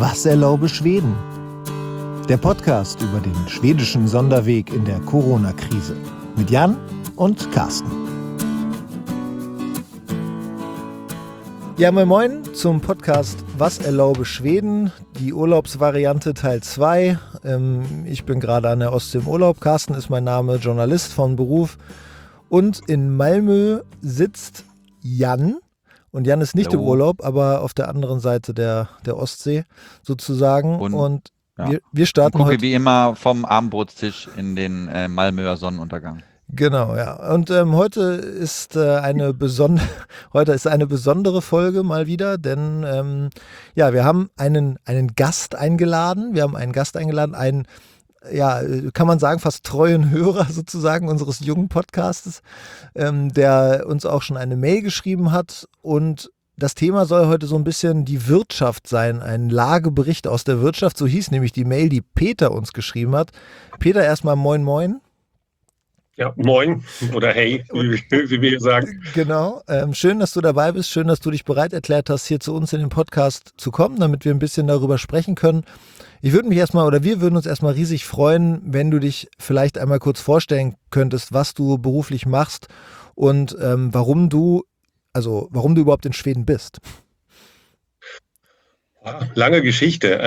Was erlaube Schweden? Der Podcast über den schwedischen Sonderweg in der Corona-Krise. Mit Jan und Carsten. Ja, moin moin zum Podcast Was erlaube Schweden? Die Urlaubsvariante Teil 2. Ich bin gerade an der Ostsee im Urlaub. Carsten ist mein Name, Journalist von Beruf. Und in Malmö sitzt Jan. Und Jan ist nicht im Urlaub, aber auf der anderen Seite der Ostsee sozusagen. Und wir starten heute wie immer vom Abendbrotstisch in den Malmöer Sonnenuntergang. Genau, ja. Und heute ist eine besondere Folge mal wieder, denn wir haben einen Gast eingeladen. Einen, kann man sagen, fast treuen Hörer sozusagen unseres jungen Podcastes, der uns auch schon eine Mail geschrieben hat. Und das Thema soll heute so ein bisschen die Wirtschaft sein, ein Lagebericht aus der Wirtschaft. So hieß nämlich die Mail, die Peter uns geschrieben hat. Peter, erstmal moin moin. Ja, moin oder hey, wie wir sagen. Genau, schön, dass du dabei bist, schön, dass du dich bereit erklärt hast, hier zu uns in den Podcast zu kommen, damit wir ein bisschen darüber sprechen können. Wir würden uns erstmal riesig freuen, wenn du dich vielleicht einmal kurz vorstellen könntest, was du beruflich machst und warum du überhaupt in Schweden bist. Lange Geschichte.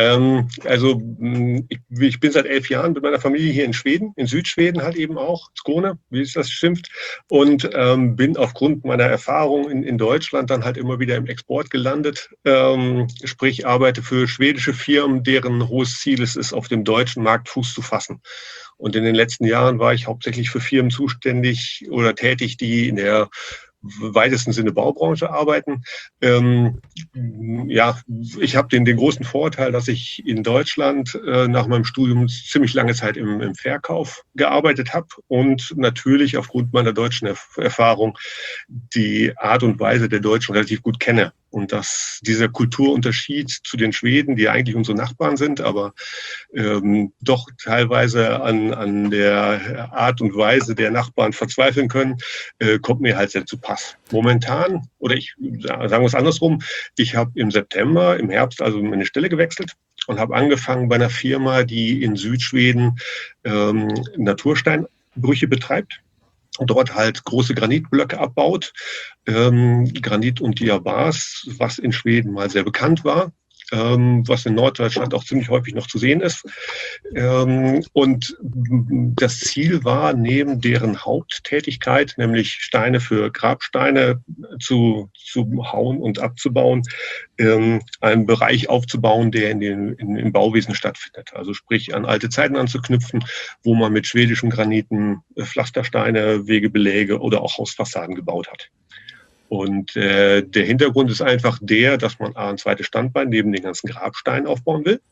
Ich bin seit 11 Jahren mit meiner Familie hier in Schweden, in Südschweden halt eben auch, Skåne, wie es das schimpft, und bin aufgrund meiner Erfahrung in Deutschland dann halt immer wieder im Export gelandet, sprich arbeite für schwedische Firmen, deren hohes Ziel es ist, auf dem deutschen Markt Fuß zu fassen. Und in den letzten Jahren war ich hauptsächlich für Firmen zuständig oder tätig, die in der weitesten Sinne Baubranche arbeiten. Ich habe den großen Vorteil, dass ich in Deutschland nach meinem Studium ziemlich lange Zeit im Verkauf gearbeitet habe und natürlich aufgrund meiner deutschen Erfahrung die Art und Weise der Deutschen relativ gut kenne. Und dass dieser Kulturunterschied zu den Schweden, die eigentlich unsere Nachbarn sind, aber doch teilweise an der Art und Weise der Nachbarn verzweifeln können, kommt mir halt sehr zu Pass. Momentan, sagen wir es andersrum, ich habe im Herbst also meine Stelle gewechselt und habe angefangen bei einer Firma, die in Südschweden Natursteinbrüche betreibt. Dort halt große Granitblöcke abbaut, Granit und Diabas, was in Schweden mal sehr bekannt war, was in Norddeutschland auch ziemlich häufig noch zu sehen ist. Und das Ziel war, neben deren Haupttätigkeit, nämlich Steine für Grabsteine zu hauen und abzubauen, einen Bereich aufzubauen, der im Bauwesen stattfindet. Also sprich an alte Zeiten anzuknüpfen, wo man mit schwedischen Graniten Pflastersteine, Wegebeläge oder auch Hausfassaden gebaut hat. Und der Hintergrund ist einfach dass man ein zweites Standbein neben den ganzen Grabsteinen aufbauen will.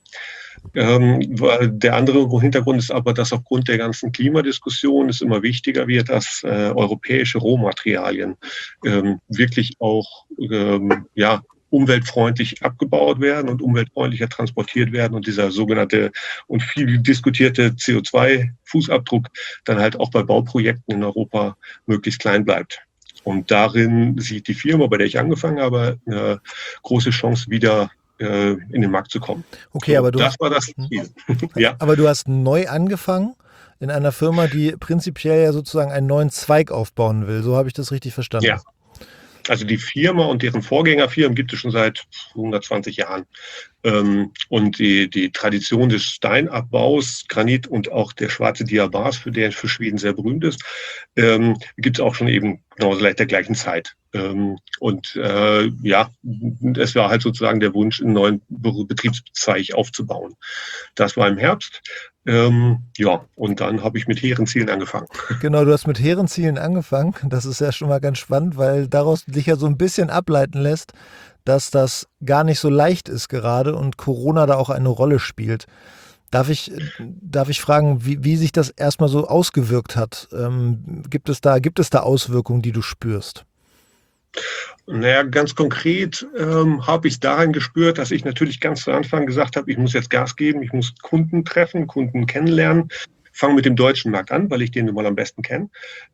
Der andere Hintergrund ist aber, dass aufgrund der ganzen Klimadiskussion es immer wichtiger wird, dass europäische Rohmaterialien wirklich auch umweltfreundlich abgebaut werden und umweltfreundlicher transportiert werden und dieser sogenannte und viel diskutierte CO2-Fußabdruck dann halt auch bei Bauprojekten in Europa möglichst klein bleibt. Und darin sieht die Firma, bei der ich angefangen habe, eine große Chance, wieder in den Markt zu kommen. Okay, aber das war das Ziel. Ja. Aber du hast neu angefangen in einer Firma, die prinzipiell ja sozusagen einen neuen Zweig aufbauen will. So habe ich das richtig verstanden. Ja. Also die Firma und deren Vorgängerfirmen gibt es schon seit 120 Jahren. Und die Tradition des Steinabbaus, Granit und auch der schwarze Diabas, der für Schweden sehr berühmt ist, gibt es auch schon eben genau seit der gleichen Zeit. Es war halt sozusagen der Wunsch, einen neuen Betriebszweig aufzubauen. Das war im Herbst. Und dann habe ich mit hehren Zielen angefangen. Genau, du hast mit hehren Zielen angefangen. Das ist ja schon mal ganz spannend, weil daraus sich ja so ein bisschen ableiten lässt, dass das gar nicht so leicht ist gerade und Corona da auch eine Rolle spielt. Darf ich fragen, wie sich das erstmal so ausgewirkt hat? Gibt es da Auswirkungen, die du spürst? Naja, ganz konkret habe ich es daran gespürt, dass ich natürlich ganz zu Anfang gesagt habe, ich muss jetzt Gas geben, ich muss Kunden treffen, Kunden kennenlernen. fange mit dem deutschen Markt an, weil ich den nun mal am besten kenne.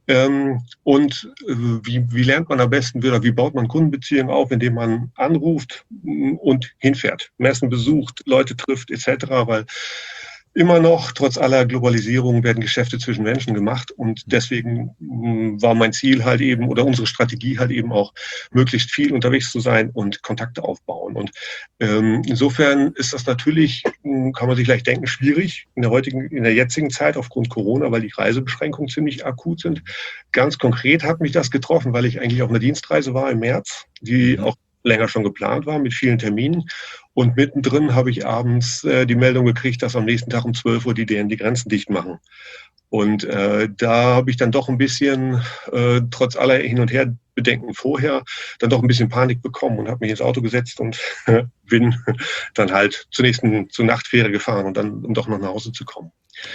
Wie lernt man am besten oder wie baut man Kundenbeziehungen auf, indem man anruft und hinfährt, Messen besucht, Leute trifft etc., weil immer noch, trotz aller Globalisierung, werden Geschäfte zwischen Menschen gemacht und deswegen war mein Ziel halt eben oder unsere Strategie halt eben auch, möglichst viel unterwegs zu sein und Kontakte aufbauen. Und insofern ist das natürlich, kann man sich leicht denken, schwierig in der jetzigen Zeit aufgrund Corona, weil die Reisebeschränkungen ziemlich akut sind. Ganz konkret hat mich das getroffen, weil ich eigentlich auf einer Dienstreise war im März, die auch länger schon geplant war mit vielen Terminen. Und mittendrin habe ich abends die Meldung gekriegt, dass am nächsten Tag um 12 Uhr die Dänen die Grenzen dicht machen. Und da habe ich dann doch ein bisschen, trotz aller Hin- und Her-Bedenken vorher, dann doch ein bisschen Panik bekommen und habe mich ins Auto gesetzt und bin dann halt zur Nachtfähre gefahren und dann, um doch noch nach Hause zu kommen.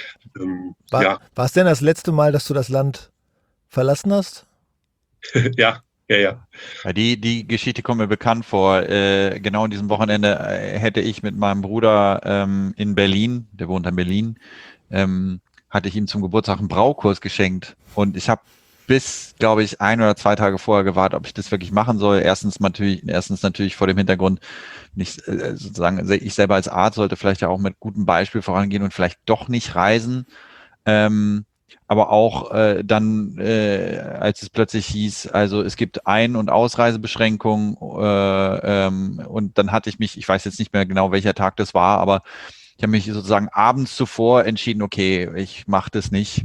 War es denn das letzte Mal, dass du das Land verlassen hast? Ja. Ja. Die Geschichte kommt mir bekannt vor. Genau in diesem Wochenende hätte ich mit meinem Bruder in Berlin, der wohnt in Berlin, hatte ich ihm zum Geburtstag einen Braukurs geschenkt. Und ich habe bis, glaube ich, 1 oder 2 Tage vorher gewartet, ob ich das wirklich machen soll. Erstens natürlich vor dem Hintergrund, sozusagen, ich selber als Arzt sollte vielleicht ja auch mit gutem Beispiel vorangehen und vielleicht doch nicht reisen. Aber auch als es plötzlich hieß, also es gibt Ein- und Ausreisebeschränkungen und dann hatte ich weiß jetzt nicht mehr genau, welcher Tag das war, aber ich habe mich sozusagen abends zuvor entschieden, okay, ich mache das nicht.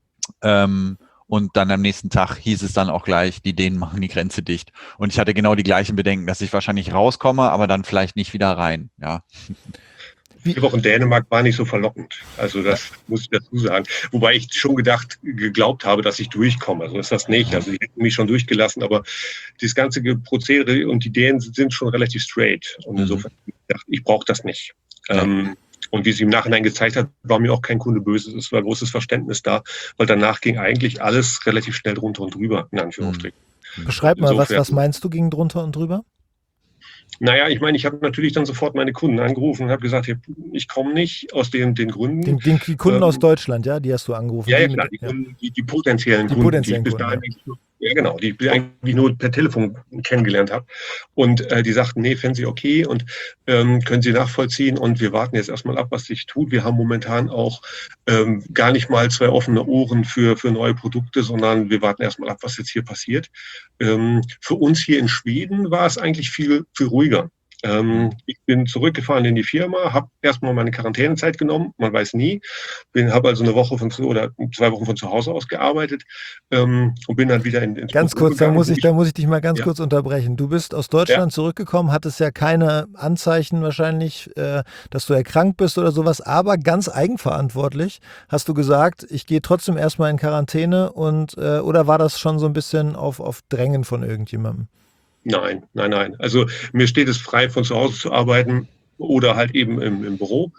Und dann am nächsten Tag hieß es dann auch gleich, die Dänen machen die Grenze dicht. Und ich hatte genau die gleichen Bedenken, dass ich wahrscheinlich rauskomme, aber dann vielleicht nicht wieder rein. Ja. Die Woche in Dänemark war nicht so verlockend. Also das muss ich dazu sagen. Wobei ich schon geglaubt habe, dass ich durchkomme. Also ist das nicht. Also die hätten mich schon durchgelassen, aber das ganze Prozedere und die Dänen sind schon relativ straight. Und insofern habe ich gedacht, ich brauche das nicht. Und wie sie im Nachhinein gezeigt hat, war mir auch kein Kunde böse. Es war großes Verständnis da, weil danach ging eigentlich alles relativ schnell drunter und drüber, in Anführungsstrichen. Beschreib mal, was meinst du, ging drunter und drüber? Naja, ich meine, ich habe natürlich dann sofort meine Kunden angerufen und habe gesagt, ich komme nicht aus den Gründen. Die Kunden aus Deutschland, ja, die hast du angerufen? Ja, klar, die potenziellen Kunden, die ich bis dahin die ich eigentlich nur per Telefon kennengelernt habe. Und die sagten, nee, fänden Sie okay und können Sie nachvollziehen und wir warten jetzt erstmal ab, was sich tut. Wir haben momentan auch gar nicht mal 2 offene Ohren für neue Produkte, sondern wir warten erstmal ab, was jetzt hier passiert. Für uns hier in Schweden war es eigentlich viel ruhiger. Ich bin zurückgefahren in die Firma, habe erstmal meine Quarantänezeit genommen, man weiß nie. Habe also 2 Wochen von zu Hause aus gearbeitet und bin dann wieder ins Ganz Büro kurz, da muss ich dich mal ganz kurz unterbrechen. Du bist aus Deutschland zurückgekommen, hattest ja keine Anzeichen wahrscheinlich, dass du erkrankt bist oder sowas, aber ganz eigenverantwortlich hast du gesagt, ich gehe trotzdem erstmal in Quarantäne oder war das schon so ein bisschen auf Drängen von irgendjemandem? Nein. Also mir steht es frei, von zu Hause zu arbeiten oder halt eben im Büro.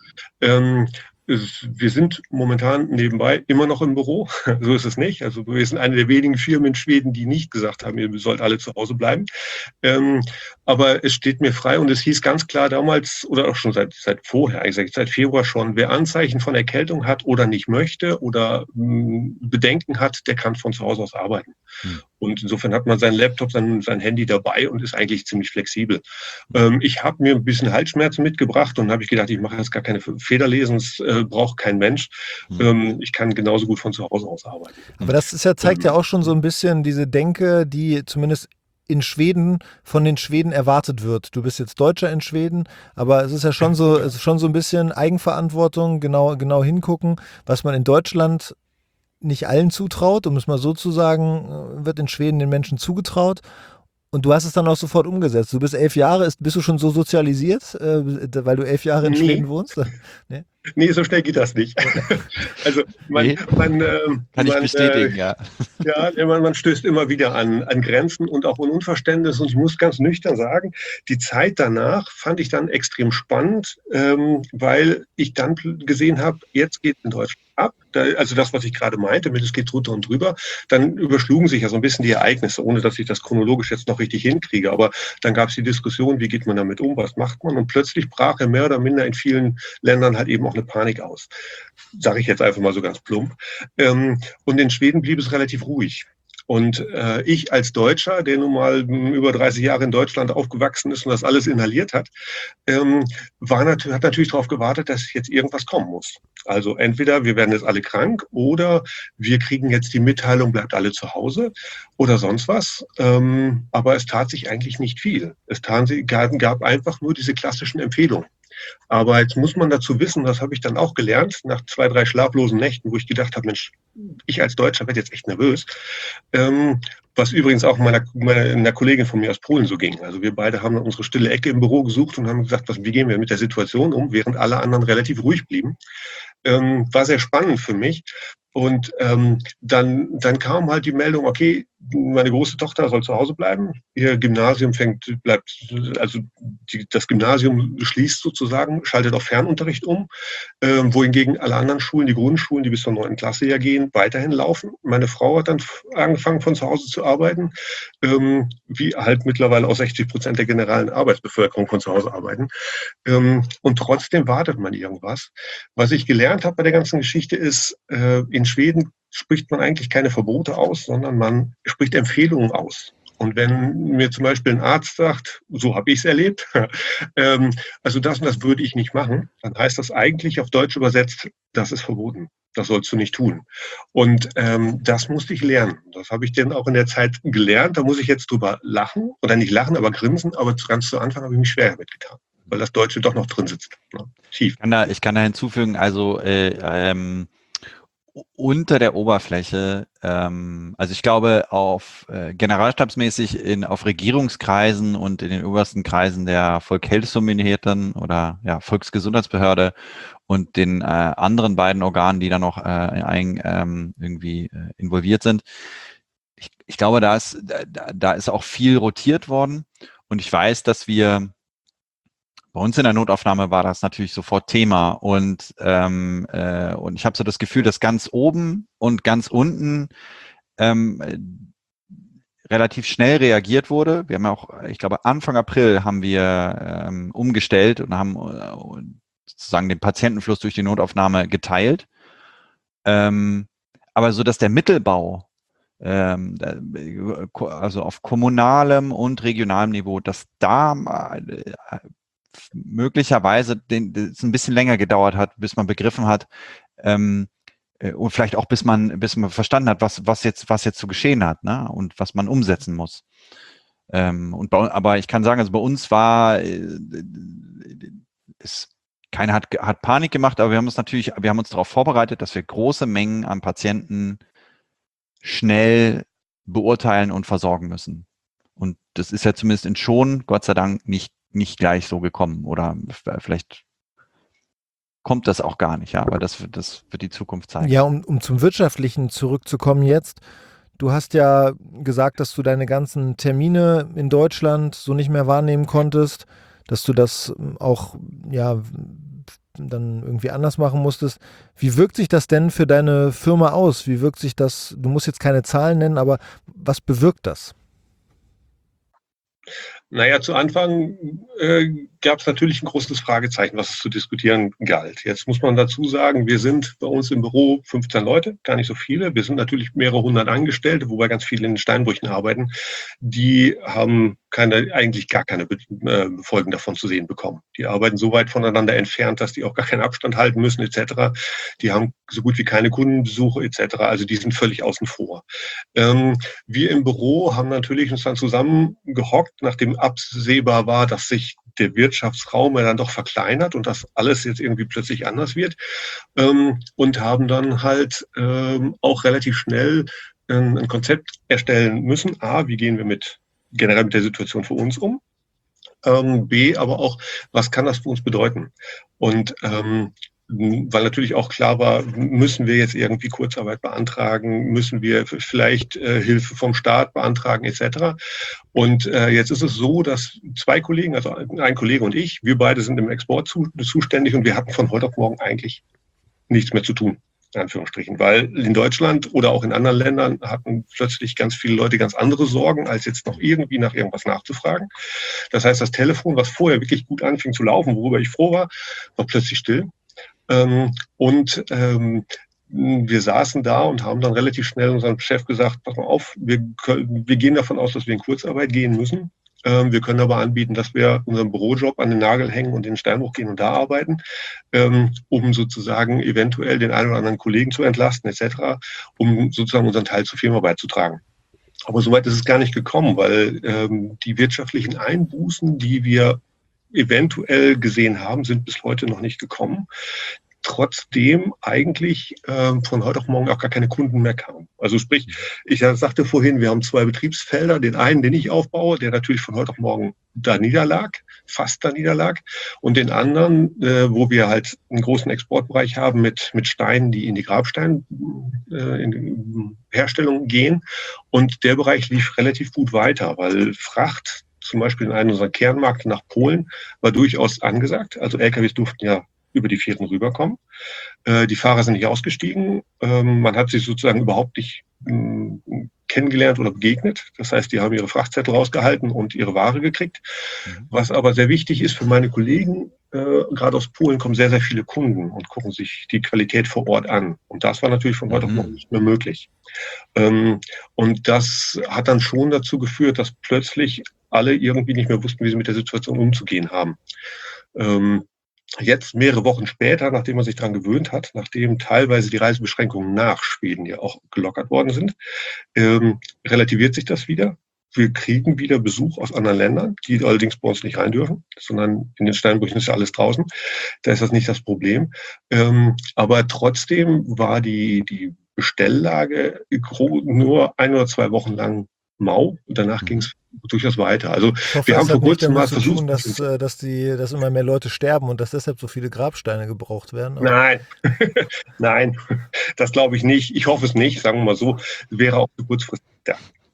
Wir sind momentan nebenbei immer noch im Büro, so ist es nicht. Also wir sind eine der wenigen Firmen in Schweden, die nicht gesagt haben, ihr sollt alle zu Hause bleiben. Aber es steht mir frei und es hieß ganz klar damals oder auch schon seit vorher, eigentlich seit Februar schon, wer Anzeichen von Erkältung hat oder nicht möchte oder Bedenken hat, der kann von zu Hause aus arbeiten. Und insofern hat man seinen Laptop, sein Handy dabei und ist eigentlich ziemlich flexibel. Ich habe mir ein bisschen Halsschmerzen mitgebracht und habe ich gedacht, ich mache jetzt gar keine Federlesen, das braucht kein Mensch. Ich kann genauso gut von zu Hause aus arbeiten. Aber das zeigt ja auch schon so ein bisschen diese Denke, die zumindest in Schweden von den Schweden erwartet wird. Du bist jetzt Deutscher in Schweden, aber es ist ja schon so ein bisschen Eigenverantwortung, genau hingucken, was man in Deutschland nicht allen zutraut, um es mal so zu sagen, wird in Schweden den Menschen zugetraut. Und du hast es dann auch sofort umgesetzt. Du bist 11 Jahre, bist du schon so sozialisiert, weil du 11 Jahre in Schweden wohnst? Nee, so schnell geht das nicht. Also kann ich bestätigen, ja. Ja, man stößt immer wieder an Grenzen und auch an Unverständnis. Und ich muss ganz nüchtern sagen, die Zeit danach fand ich dann extrem spannend, weil ich dann gesehen habe, jetzt geht es in Deutschland ab. Also das, was ich gerade meinte, mit es geht drunter und drüber, dann überschlugen sich ja so ein bisschen die Ereignisse, ohne dass ich das chronologisch jetzt noch richtig hinkriege. Aber dann gab es die Diskussion, wie geht man damit um, was macht man? Und plötzlich brach mehr oder minder in vielen Ländern halt eben auch eine Panik aus. Sage ich jetzt einfach mal so ganz plump. Und in Schweden blieb es relativ ruhig. Und ich als Deutscher, der nun mal über 30 Jahre in Deutschland aufgewachsen ist und das alles inhaliert hat, hat natürlich darauf gewartet, dass jetzt irgendwas kommen muss. Also entweder wir werden jetzt alle krank oder wir kriegen jetzt die Mitteilung, bleibt alle zu Hause oder sonst was. Aber es tat sich eigentlich nicht viel. Es gab einfach nur diese klassischen Empfehlungen. Aber jetzt muss man dazu wissen, das habe ich dann auch gelernt, nach 2, 3 schlaflosen Nächten, wo ich gedacht habe, Mensch, ich als Deutscher werde jetzt echt nervös. Was übrigens auch einer Kollegin von mir aus Polen so ging. Also wir beide haben unsere stille Ecke im Büro gesucht und haben gesagt, wie gehen wir mit der Situation um, während alle anderen relativ ruhig blieben. War sehr spannend für mich. Und dann kam halt die Meldung, okay, meine große Tochter soll zu Hause bleiben. Ihr Gymnasium das Gymnasium schließt sozusagen, schaltet auf Fernunterricht um, wohingegen alle anderen Schulen, die Grundschulen, die bis zur 9. Klasse ja gehen, weiterhin laufen. Meine Frau hat dann angefangen, von zu Hause zu arbeiten, wie halt mittlerweile auch 60% der generellen Arbeitsbevölkerung von zu Hause arbeiten. Und trotzdem wartet man irgendwas. Was ich gelernt habe bei der ganzen Geschichte ist, in Schweden spricht man eigentlich keine Verbote aus, sondern man spricht Empfehlungen aus. Und wenn mir zum Beispiel ein Arzt sagt, so habe ich es erlebt, also das und das würde ich nicht machen, dann heißt das eigentlich auf Deutsch übersetzt, das ist verboten. Das sollst du nicht tun. Und das musste ich lernen. Das habe ich dann auch in der Zeit gelernt. Da muss ich jetzt drüber lachen, oder nicht lachen, aber grinsen. Aber ganz zu Anfang habe ich mich schwer damit getan, weil das Deutsche doch noch drin sitzt, ne? Tief. Ich kann da hinzufügen, also unter der Oberfläche, also ich glaube auf generalstabsmäßig auf Regierungskreisen und in den obersten Kreisen der Volkshelseminierten oder ja, Volksgesundheitsbehörde und den anderen beiden Organen, die da noch irgendwie involviert sind. Ich glaube, da ist auch viel rotiert worden und ich weiß, dass wir bei uns in der Notaufnahme war das natürlich sofort Thema und ich habe so das Gefühl, dass ganz oben und ganz unten relativ schnell reagiert wurde. Wir haben auch, ich glaube, Anfang April haben wir umgestellt und haben sozusagen den Patientenfluss durch die Notaufnahme geteilt. Aber so, dass der Mittelbau, also auf kommunalem und regionalem Niveau, dass da möglicherweise es ein bisschen länger gedauert hat, bis man begriffen hat und vielleicht auch bis man verstanden hat, was jetzt zu geschehen hat, ne? Und was man umsetzen muss. Aber ich kann sagen, also bei uns war keiner hat Panik gemacht, aber wir haben uns darauf vorbereitet, dass wir große Mengen an Patienten schnell beurteilen und versorgen müssen. Und das ist ja zumindest in Schoon, Gott sei Dank, nicht gleich so gekommen oder vielleicht kommt das auch gar nicht, ja, aber das wird die Zukunft zeigen. Ja, um zum Wirtschaftlichen zurückzukommen jetzt. Du hast ja gesagt, dass du deine ganzen Termine in Deutschland so nicht mehr wahrnehmen konntest, dass du das auch ja dann irgendwie anders machen musstest. Wie wirkt sich das denn für deine Firma aus? Wie wirkt sich das, du musst jetzt keine Zahlen nennen, aber was bewirkt das? Naja, zu Anfang gab es natürlich ein großes Fragezeichen, was es zu diskutieren galt. Jetzt muss man dazu sagen, wir sind bei uns im Büro 15 Leute, gar nicht so viele. Wir sind natürlich mehrere hundert Angestellte, wobei ganz viele in den Steinbrüchen arbeiten. Die haben eigentlich gar keine Folgen davon zu sehen bekommen. Die arbeiten so weit voneinander entfernt, dass die auch gar keinen Abstand halten müssen etc. Die haben so gut wie keine Kundenbesuche etc. Also die sind völlig außen vor. Wir im Büro haben natürlich uns dann zusammengehockt, nachdem absehbar war, dass sich der Wirtschaftsraum ja dann doch verkleinert und dass alles jetzt irgendwie plötzlich anders wird, und haben dann halt auch relativ schnell ein Konzept erstellen müssen. A, wie gehen wir generell mit der Situation für uns um? B, aber auch, was kann das für uns bedeuten? Und weil natürlich auch klar war, müssen wir jetzt irgendwie Kurzarbeit beantragen, müssen wir vielleicht Hilfe vom Staat beantragen etc. Und jetzt ist es so, dass 2 Kollegen, also ein Kollege und ich, wir beide sind im Export zuständig und wir hatten von heute auf morgen eigentlich nichts mehr zu tun, in Anführungsstrichen, weil in Deutschland oder auch in anderen Ländern hatten plötzlich ganz viele Leute ganz andere Sorgen, als jetzt noch irgendwie nach irgendwas nachzufragen. Das heißt, das Telefon, was vorher wirklich gut anfing zu laufen, worüber ich froh war plötzlich still. Wir saßen da und haben dann relativ schnell unserem Chef gesagt, pass mal auf, wir gehen davon aus, dass wir in Kurzarbeit gehen müssen. Wir können aber anbieten, dass wir unseren Bürojob an den Nagel hängen und in den Steinbruch gehen und da arbeiten, um sozusagen eventuell den einen oder anderen Kollegen zu entlasten etc., um sozusagen unseren Teil zur Firma beizutragen. Aber soweit ist es gar nicht gekommen, weil die wirtschaftlichen Einbußen, die wir eventuell gesehen haben, sind bis heute noch nicht gekommen. Trotzdem eigentlich von heute auf morgen auch gar keine Kunden mehr kamen. Also sprich, ich sagte vorhin, wir haben 2 Betriebsfelder. Den einen, den ich aufbaue, der natürlich von heute auf morgen fast da niederlag. Und den anderen, wo wir halt einen großen Exportbereich haben mit Steinen, die in die Grabsteinherstellung gehen. Und der Bereich lief relativ gut weiter, weil Fracht, zum Beispiel in einem unserer Kernmärkte nach Polen, war durchaus angesagt. Also LKWs durften ja über die Vierten rüberkommen. Die Fahrer sind nicht ausgestiegen. Man hat sich sozusagen überhaupt nicht kennengelernt oder begegnet. Das heißt, die haben ihre Frachtzettel rausgehalten und ihre Ware gekriegt. Was aber sehr wichtig ist für meine Kollegen, gerade aus Polen kommen sehr, sehr viele Kunden und gucken sich die Qualität vor Ort an. Und das war natürlich von heute auf morgen nicht mehr möglich. Und das hat dann schon dazu geführt, dass plötzlich alle irgendwie nicht mehr wussten, wie sie mit der Situation umzugehen haben. Jetzt, mehrere Wochen später, nachdem man sich daran gewöhnt hat, nachdem teilweise die Reisebeschränkungen nach Schweden ja auch gelockert worden sind, relativiert sich das wieder. Wir kriegen wieder Besuch aus anderen Ländern, die allerdings bei uns nicht rein dürfen, sondern in den Steinbrüchen ist ja alles draußen. Da ist das nicht das Problem. Aber trotzdem war die Bestelllage nur 1 oder 2 Wochen lang mau und danach ging es durchaus weiter. Also Ich hoffe, wir haben es vor hat nicht kurzem mal damit zu tun, versucht, dass immer mehr Leute sterben und dass deshalb so viele Grabsteine gebraucht werden. Aber Nein, nein, das glaube ich nicht. Ich hoffe es nicht, sagen wir mal so. Wäre auch zu kurzfristig. Ja.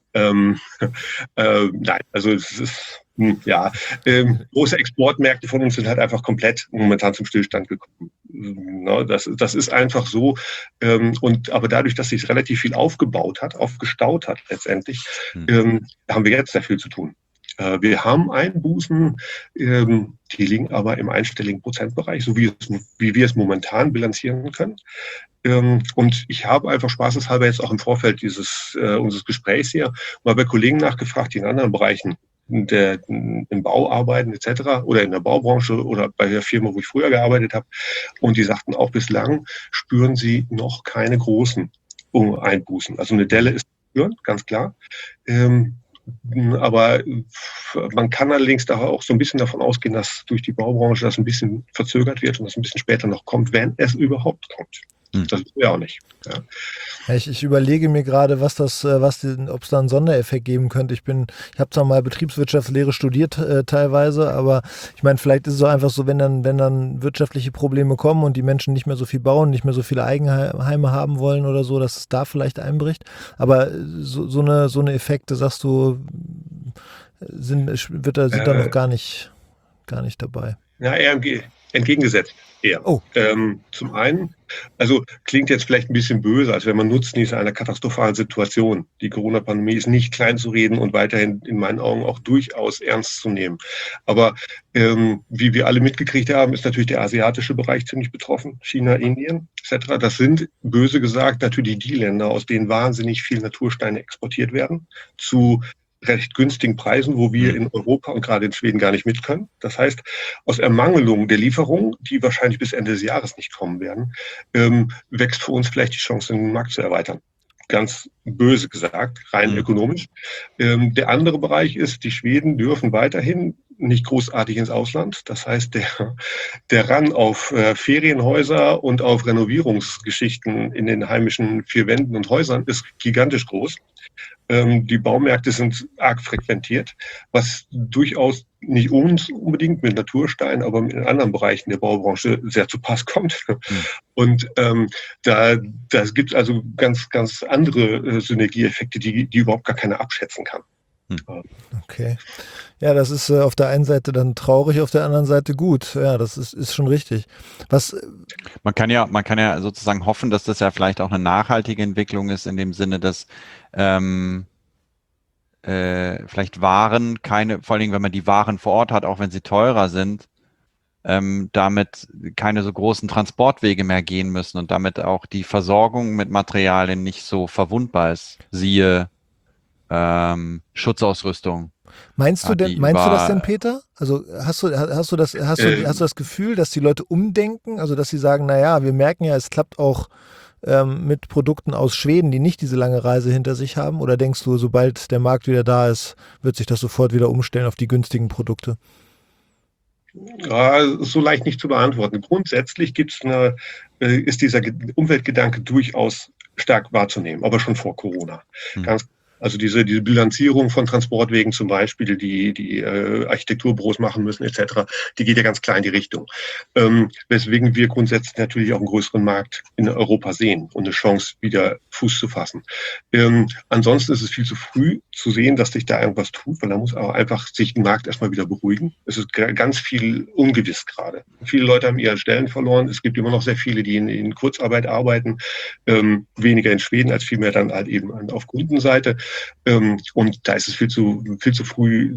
Nein, also es ist, große Exportmärkte von uns sind halt einfach komplett momentan zum Stillstand gekommen. Das ist einfach so. Aber dadurch, dass sich relativ viel aufgestaut hat letztendlich, haben wir jetzt sehr viel zu tun. Wir haben Einbußen, die liegen aber im einstelligen Prozentbereich, so wie wir es momentan bilanzieren können. Und ich habe einfach spaßeshalber jetzt auch im Vorfeld unseres Gesprächs hier mal bei Kollegen nachgefragt, die in anderen Bereichen im Bau arbeiten etc. oder in der Baubranche oder bei der Firma, wo ich früher gearbeitet habe. Und die sagten auch, bislang spüren sie noch keine großen Einbußen. Also eine Delle ist zu spüren, ganz klar. Aber man kann allerdings da auch so ein bisschen davon ausgehen, dass durch die Baubranche das ein bisschen verzögert wird und das ein bisschen später noch kommt, wenn es überhaupt kommt. Das wissen wir auch nicht. Ja. Ich überlege mir gerade, ob es da einen Sondereffekt geben könnte. Ich habe zwar mal Betriebswirtschaftslehre studiert teilweise, aber ich meine, vielleicht ist es auch einfach so, wenn dann wirtschaftliche Probleme kommen und die Menschen nicht mehr so viel bauen, nicht mehr so viele Eigenheime haben wollen oder so, dass es da vielleicht einbricht. Aber so eine Effekte, sagst du, sind da noch gar nicht dabei. Ja, eher entgegengesetzt. Eher. Oh. Zum einen, also klingt jetzt vielleicht ein bisschen böse, als wenn man Nutznießer einer katastrophalen Situation. Die Corona-Pandemie ist nicht klein zu reden und weiterhin in meinen Augen auch durchaus ernst zu nehmen. Aber wie wir alle mitgekriegt haben, ist natürlich der asiatische Bereich ziemlich betroffen. China, Indien etc. Das sind, böse gesagt, natürlich die Länder, aus denen wahnsinnig viel Natursteine exportiert werden, zu recht günstigen Preisen, wo wir in Europa und gerade in Schweden gar nicht mit können. Das heißt, aus Ermangelung der Lieferungen, die wahrscheinlich bis Ende des Jahres nicht kommen werden, wächst für uns vielleicht die Chance, den Markt zu erweitern. Ganz böse gesagt, rein ökonomisch. Der andere Bereich ist, die Schweden dürfen weiterhin nicht großartig ins Ausland. Das heißt, der Run auf Ferienhäuser und auf Renovierungsgeschichten in den heimischen 4 Wänden und Häusern ist gigantisch groß. Die Baumärkte sind arg frequentiert, was durchaus nicht uns unbedingt mit Naturstein, aber in anderen Bereichen der Baubranche sehr zu Pass kommt. Und da gibt es also ganz, ganz andere Synergieeffekte, die überhaupt gar keiner abschätzen kann. Okay. Ja, das ist auf der einen Seite dann traurig, auf der anderen Seite gut. Ja, das ist schon richtig. Man kann ja sozusagen hoffen, dass das ja vielleicht auch eine nachhaltige Entwicklung ist, in dem Sinne, dass vielleicht vor allen Dingen, wenn man die Waren vor Ort hat, auch wenn sie teurer sind, damit keine so großen Transportwege mehr gehen müssen und damit auch die Versorgung mit Materialien nicht so verwundbar ist. Siehe Schutzausrüstung. Meinst du Die das denn, über Peter? Also hast du das Gefühl, dass die Leute umdenken? Also dass sie sagen, naja, wir merken ja, es klappt auch mit Produkten aus Schweden, die nicht diese lange Reise hinter sich haben? Oder denkst du, sobald der Markt wieder da ist, wird sich das sofort wieder umstellen auf die günstigen Produkte? Ja, so leicht nicht zu beantworten. Grundsätzlich ist dieser Umweltgedanke durchaus stark wahrzunehmen, aber schon vor Corona. Ganz Also diese Bilanzierung von Transportwegen zum Beispiel, die Architekturbüros machen müssen etc., die geht ja ganz klar in die Richtung. Weswegen wir grundsätzlich natürlich auch einen größeren Markt in Europa sehen und eine Chance, wieder Fuß zu fassen. Ansonsten ist es viel zu früh zu sehen, dass sich da irgendwas tut, weil da muss auch einfach sich ein Markt erstmal wieder beruhigen. Es ist ganz viel ungewiss gerade. Viele Leute haben ihre Stellen verloren. Es gibt immer noch sehr viele, die in Kurzarbeit arbeiten, weniger in Schweden als vielmehr dann halt eben auf Kundenseite. Und da ist es viel zu früh,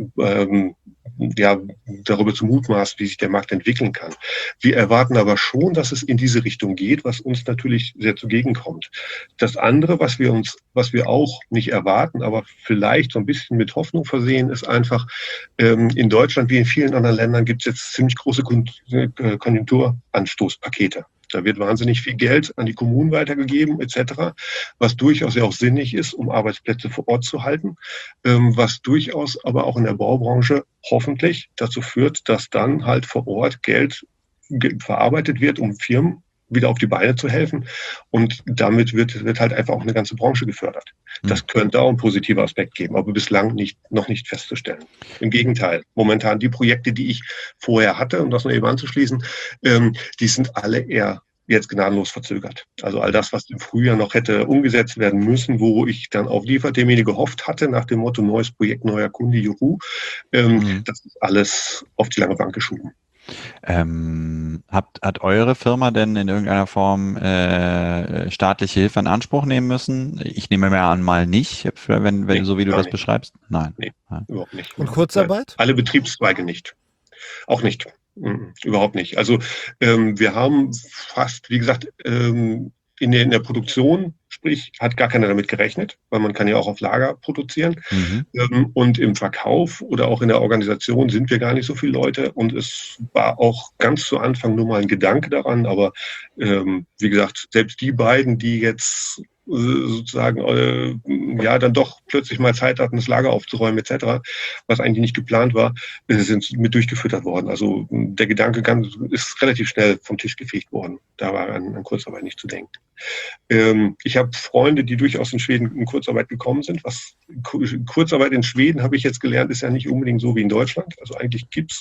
darüber zu mutmaßen, wie sich der Markt entwickeln kann. Wir erwarten aber schon, dass es in diese Richtung geht, was uns natürlich sehr zugegenkommt. Das andere, was wir auch nicht erwarten, aber vielleicht so ein bisschen mit Hoffnung versehen, ist einfach, in Deutschland wie in vielen anderen Ländern gibt es jetzt ziemlich große Konjunkturanstoßpakete. Da wird wahnsinnig viel Geld an die Kommunen weitergegeben etc., was durchaus ja auch sinnig ist, um Arbeitsplätze vor Ort zu halten, was durchaus aber auch in der Baubranche hoffentlich dazu führt, dass dann halt vor Ort Geld verarbeitet wird, um Firmen wieder auf die Beine zu helfen. Und damit wird halt einfach auch eine ganze Branche gefördert. Das könnte auch einen positiven Aspekt geben, aber bislang noch nicht festzustellen. Im Gegenteil, momentan die Projekte, die ich vorher hatte, um das noch eben anzuschließen, die sind alle eher jetzt gnadenlos verzögert. Also all das, was im Frühjahr noch hätte umgesetzt werden müssen, wo ich dann auf Liefertermine gehofft hatte, nach dem Motto neues Projekt, neuer Kunde, juhu, das ist alles auf die lange Bank geschoben. Hat eure Firma denn in irgendeiner Form staatliche Hilfe in Anspruch nehmen müssen? Ich nehme mir an, mal nicht, wenn so wie du das nicht beschreibst. Nein. Nee, überhaupt nicht. Und Kurzarbeit? Alle Betriebszweige nicht. Auch nicht. Überhaupt nicht. Also wir haben fast, wie gesagt, in der Produktion, sprich, hat gar keiner damit gerechnet, weil man kann ja auch auf Lager produzieren. Und im Verkauf oder auch in der Organisation sind wir gar nicht so viele Leute. Und es war auch ganz zu Anfang nur mal ein Gedanke daran. Aber wie gesagt, selbst die beiden, die jetzt sozusagen dann doch plötzlich mal Zeit hatten, das Lager aufzuräumen etc., was eigentlich nicht geplant war, sind mit durchgefüttert worden. Also der Gedanke ist relativ schnell vom Tisch gefegt worden. Da war an Kurzarbeit nicht zu denken. Ich habe Freunde, die durchaus in Schweden in Kurzarbeit gekommen sind. Kurzarbeit in Schweden, habe ich jetzt gelernt, ist ja nicht unbedingt so wie in Deutschland. Also eigentlich gibt's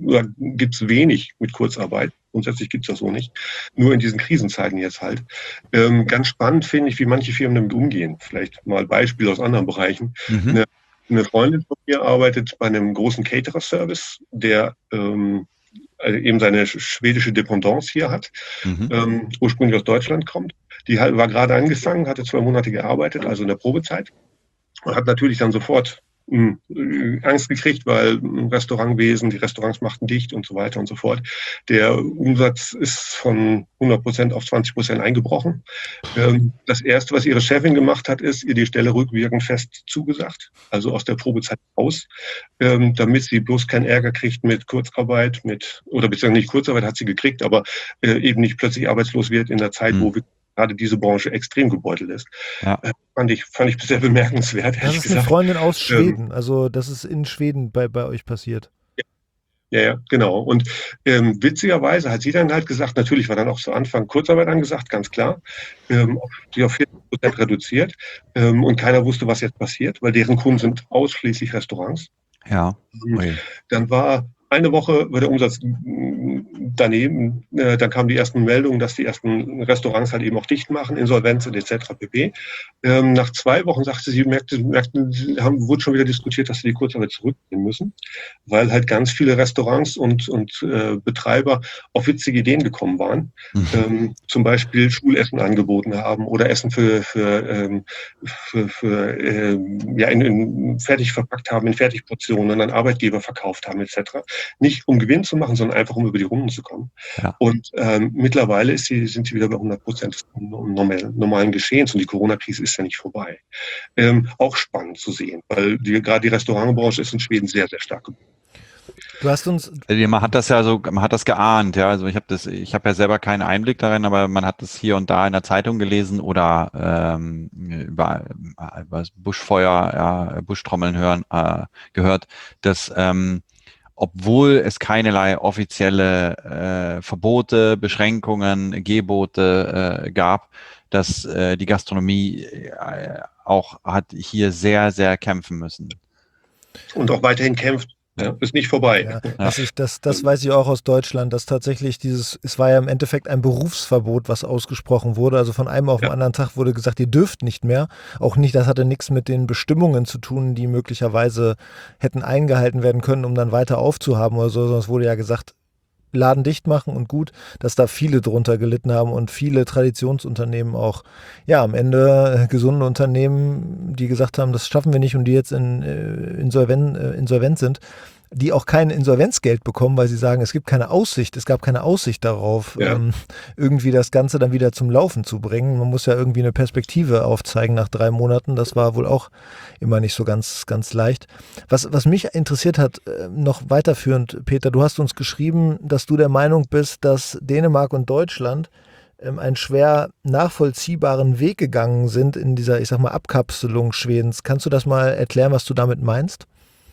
wenig mit Kurzarbeit. Grundsätzlich gibt's das so nicht. Nur in diesen Krisenzeiten jetzt halt. Ganz spannend finde ich, wie manche Firmen damit umgehen. Vielleicht mal Beispiel aus anderen Bereichen. Eine Freundin von mir arbeitet bei einem großen Caterer-Service, der eben seine schwedische Dependance hier hat, ursprünglich aus Deutschland kommt. Die war gerade angefangen, hatte 2 Monate gearbeitet, also in der Probezeit, und hat natürlich dann sofort Angst gekriegt, weil im Restaurantwesen, die Restaurants machten dicht und so weiter und so fort. Der Umsatz ist von 100% auf 20% eingebrochen. Das Erste, was ihre Chefin gemacht hat, ist, ihr die Stelle rückwirkend fest zugesagt, also aus der Probezeit raus, damit sie bloß keinen Ärger kriegt mit Kurzarbeit, oder beziehungsweise nicht Kurzarbeit hat sie gekriegt, aber eben nicht plötzlich arbeitslos wird in der Zeit, wo gerade diese Branche extrem gebeutelt ist. Ja. Fand ich sehr bemerkenswert. Das ist eine Freundin aus Schweden, also das ist in Schweden bei euch passiert. Ja, genau. Und witzigerweise hat sie dann halt gesagt, natürlich war dann auch zu Anfang Kurzarbeit angesagt, ganz klar, die auf 40% reduziert, und keiner wusste, was jetzt passiert, weil deren Kunden sind ausschließlich Restaurants. Ja. Dann war eine Woche der Umsatz daneben, dann kamen die ersten Meldungen, dass die ersten Restaurants halt eben auch dicht machen, Insolvenz etc. pp. Nach 2 Wochen sagte sie, wurde schon wieder diskutiert, dass sie die Kurzarbeit zurücknehmen müssen, weil halt ganz viele Restaurants und Betreiber auf witzige Ideen gekommen waren. Zum Beispiel Schulessen angeboten haben oder Essen in fertig verpackt haben, in Fertigportionen an Arbeitgeber verkauft haben etc. Nicht um Gewinn zu machen, sondern einfach um über die Runden zu kommen. Ja. Und mittlerweile sind sie wieder bei 100% des normalen Geschehens und die Corona-Krise ist ja nicht vorbei. Auch spannend zu sehen, weil gerade die Restaurantbranche ist in Schweden sehr, sehr stark geworden. Du hast uns. Man hat das geahnt, ja. Also ich habe ja selber keinen Einblick darin, aber man hat es hier und da in der Zeitung gelesen oder über das Buschfeuer, ja, Buschtrommeln gehört, dass obwohl es keinerlei offizielle Verbote, Beschränkungen, Gebote gab, dass die Gastronomie auch hat hier sehr, sehr kämpfen müssen. Und auch weiterhin kämpft. Ja, ist nicht vorbei. Ja, das weiß ich auch aus Deutschland, dass tatsächlich es war ja im Endeffekt ein Berufsverbot, was ausgesprochen wurde. Also von einem auf den anderen Tag wurde gesagt, ihr dürft nicht mehr. Auch nicht, das hatte nichts mit den Bestimmungen zu tun, die möglicherweise hätten eingehalten werden können, um dann weiter aufzuhaben oder so, sondern es wurde ja gesagt, Laden dicht machen und gut, dass da viele drunter gelitten haben und viele Traditionsunternehmen auch, ja, am Ende gesunde Unternehmen, die gesagt haben, das schaffen wir nicht und die jetzt insolvent sind, die auch kein Insolvenzgeld bekommen, weil sie sagen, es gab keine Aussicht darauf, irgendwie das Ganze dann wieder zum Laufen zu bringen. Man muss ja irgendwie eine Perspektive aufzeigen nach 3 Monaten. Das war wohl auch immer nicht so ganz, ganz leicht. Was mich interessiert hat, noch weiterführend, Peter, du hast uns geschrieben, dass du der Meinung bist, dass Dänemark und Deutschland einen schwer nachvollziehbaren Weg gegangen sind in dieser, ich sag mal, Abkapselung Schwedens. Kannst du das mal erklären, was du damit meinst?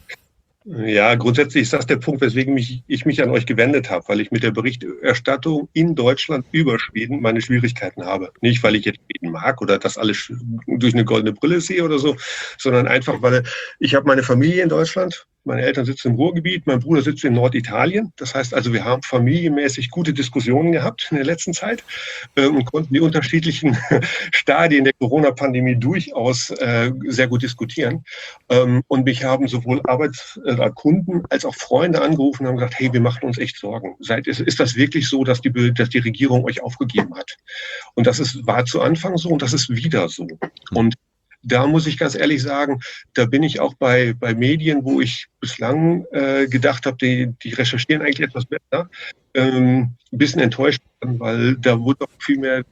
Ja, grundsätzlich ist das der Punkt, weswegen ich mich an euch gewendet habe, weil ich mit der Berichterstattung in Deutschland über Schweden meine Schwierigkeiten habe. Nicht, weil ich jetzt Schweden mag oder das alles durch eine goldene Brille sehe oder so, sondern einfach, weil ich habe meine Familie in Deutschland. Meine Eltern sitzen im Ruhrgebiet, mein Bruder sitzt in Norditalien. Das heißt also, wir haben familienmäßig gute Diskussionen gehabt in der letzten Zeit und konnten die unterschiedlichen Stadien der Corona-Pandemie durchaus sehr gut diskutieren. Und mich haben sowohl Kunden als auch Freunde angerufen und haben gesagt, hey, wir machen uns echt Sorgen. Ist das wirklich so, dass die Regierung euch aufgegeben hat? Und war zu Anfang so und das ist wieder so. Und da muss ich ganz ehrlich sagen, da bin ich auch bei Medien, wo ich bislang gedacht habe, die recherchieren eigentlich etwas besser, ein bisschen enttäuscht, weil da wurde auch viel mehr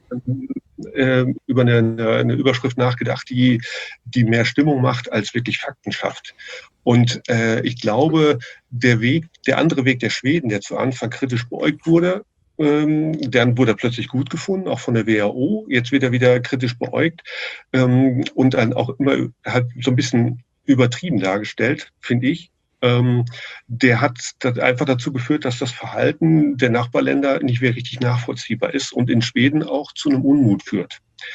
über eine Überschrift nachgedacht, die mehr Stimmung macht, als wirklich Fakten schafft. Und ich glaube, der andere Weg der Schweden, der zu Anfang kritisch beäugt wurde, dann wurde er plötzlich gut gefunden, auch von der WHO. Jetzt wird er wieder kritisch beäugt und dann auch immer hat so ein bisschen übertrieben dargestellt, finde ich. Der hat einfach dazu geführt, dass das Verhalten der Nachbarländer nicht mehr richtig nachvollziehbar ist und in Schweden auch zu einem Unmut führt.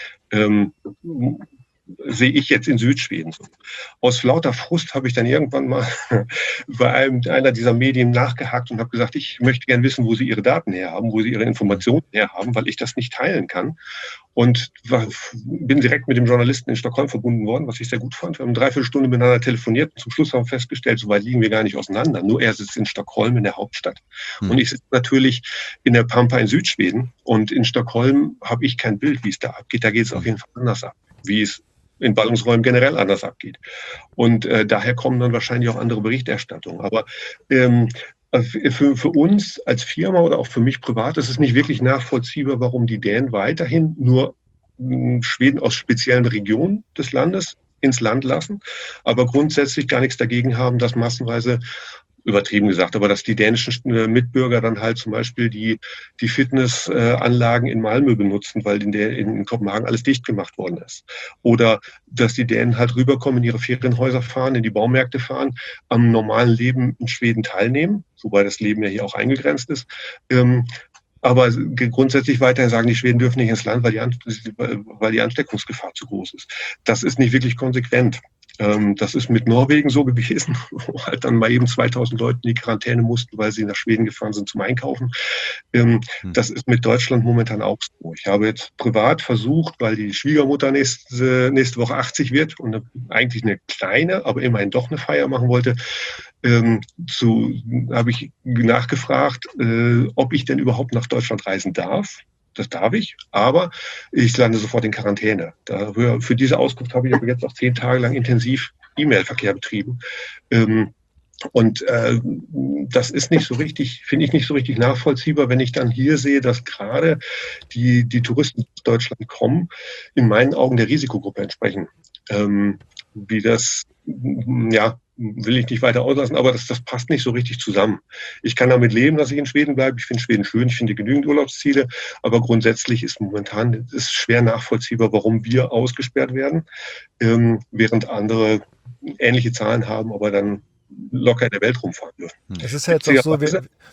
Sehe ich jetzt in Südschweden so. Aus lauter Frust habe ich dann irgendwann mal bei einer dieser Medien nachgehakt und habe gesagt, ich möchte gerne wissen, wo sie ihre Daten herhaben, wo sie ihre Informationen herhaben, weil ich das nicht teilen kann. Und bin direkt mit dem Journalisten in Stockholm verbunden worden, was ich sehr gut fand. Wir haben 3/4 Stunde miteinander telefoniert und zum Schluss haben wir festgestellt, so weit liegen wir gar nicht auseinander. Nur er sitzt in Stockholm, in der Hauptstadt. Und ich sitze natürlich in der Pampa in Südschweden. Und in Stockholm habe ich kein Bild, wie es da abgeht. Da geht es auf jeden Fall anders ab, wie es in Ballungsräumen generell anders abgeht. Und daher kommen dann wahrscheinlich auch andere Berichterstattungen. Aber für uns als Firma oder auch für mich privat ist es nicht wirklich nachvollziehbar, warum die Dänen weiterhin nur Schweden aus speziellen Regionen des Landes ins Land lassen, aber grundsätzlich gar nichts dagegen haben, dass massenweise, übertrieben gesagt, aber dass die dänischen Mitbürger dann halt zum Beispiel die Fitnessanlagen in Malmö benutzen, weil in Kopenhagen alles dicht gemacht worden ist. Oder dass die Dänen halt rüberkommen, in ihre Ferienhäuser fahren, in die Baumärkte fahren, am normalen Leben in Schweden teilnehmen, wobei das Leben ja hier auch eingegrenzt ist. Aber grundsätzlich weiterhin sagen, die Schweden dürfen nicht ins Land, weil die Ansteckungsgefahr zu groß ist. Das ist nicht wirklich konsequent. Das ist mit Norwegen so gewesen, wo halt dann mal eben 2000 Leute in die Quarantäne mussten, weil sie nach Schweden gefahren sind zum Einkaufen. Das ist mit Deutschland momentan auch so. Ich habe jetzt privat versucht, weil die Schwiegermutter nächste Woche 80 wird und eigentlich eine kleine, aber immerhin doch eine Feier machen wollte, habe ich nachgefragt, ob ich denn überhaupt nach Deutschland reisen darf. Das darf ich, aber ich lande sofort in Quarantäne. Für diese Auskunft habe ich aber jetzt auch 10 Tage lang intensiv E-Mail-Verkehr betrieben. Und das ist nicht so richtig, finde ich nicht so richtig nachvollziehbar, wenn ich dann hier sehe, dass gerade die Touristen aus Deutschland kommen, in meinen Augen der Risikogruppe entsprechen. Wie das, ja, will ich nicht weiter auslassen, aber das passt nicht so richtig zusammen. Ich kann damit leben, dass ich in Schweden bleibe. Ich finde Schweden schön, ich finde genügend Urlaubsziele, aber grundsätzlich ist momentan ist schwer nachvollziehbar, warum wir ausgesperrt werden, während andere ähnliche Zahlen haben, aber dann locker in der Welt rumfahren dürfen. Es ist ja jetzt auch so,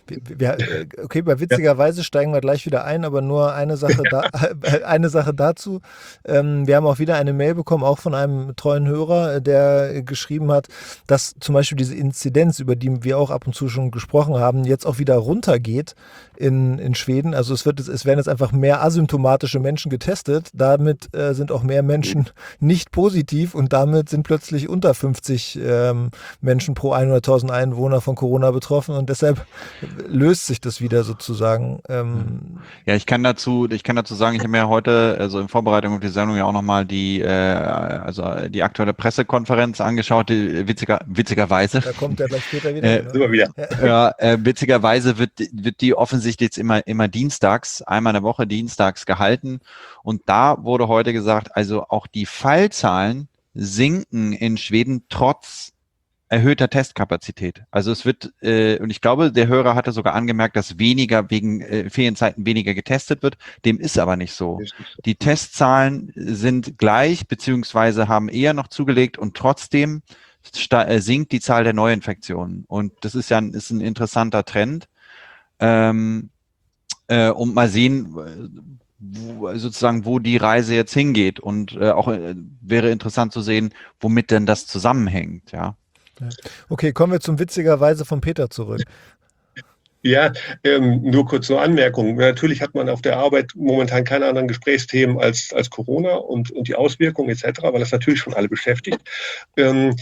okay, bei witzigerweise steigen wir gleich wieder ein, aber nur eine Sache, eine Sache dazu. Wir haben auch wieder eine Mail bekommen, auch von einem treuen Hörer, der geschrieben hat, dass zum Beispiel diese Inzidenz, über die wir auch ab und zu schon gesprochen haben, jetzt auch wieder runtergeht in Schweden. Also es werden jetzt einfach mehr asymptomatische Menschen getestet. Damit sind auch mehr Menschen nicht positiv und damit sind plötzlich unter 50 Menschen pro 100.000 Einwohner von Corona betroffen und deshalb löst sich das wieder sozusagen. Ja, ich kann dazu sagen, ich habe mir heute, also in Vorbereitung auf die Sendung ja auch nochmal die aktuelle Pressekonferenz angeschaut, die witzigerweise. Da kommt ja gleich später wieder. Witzigerweise wird die offensichtlich jetzt immer dienstags, einmal in der Woche dienstags gehalten und da wurde heute gesagt, also auch die Fallzahlen sinken in Schweden trotz erhöhter Testkapazität. Also es wird, und ich glaube, der Hörer hatte sogar angemerkt, dass weniger wegen Ferienzeiten weniger getestet wird. Dem ist aber nicht so. Die Testzahlen sind gleich, beziehungsweise haben eher noch zugelegt und trotzdem sinkt die Zahl der Neuinfektionen. Und das ist ein interessanter Trend. Und mal sehen, wo die Reise jetzt hingeht. Und auch wäre interessant zu sehen, womit denn das zusammenhängt, ja. Okay, kommen wir zum witzigerweise von Peter zurück. Ja, nur kurz eine Anmerkung. Natürlich hat man auf der Arbeit momentan keine anderen Gesprächsthemen als Corona und die Auswirkungen etc., weil das natürlich schon alle beschäftigt. Dann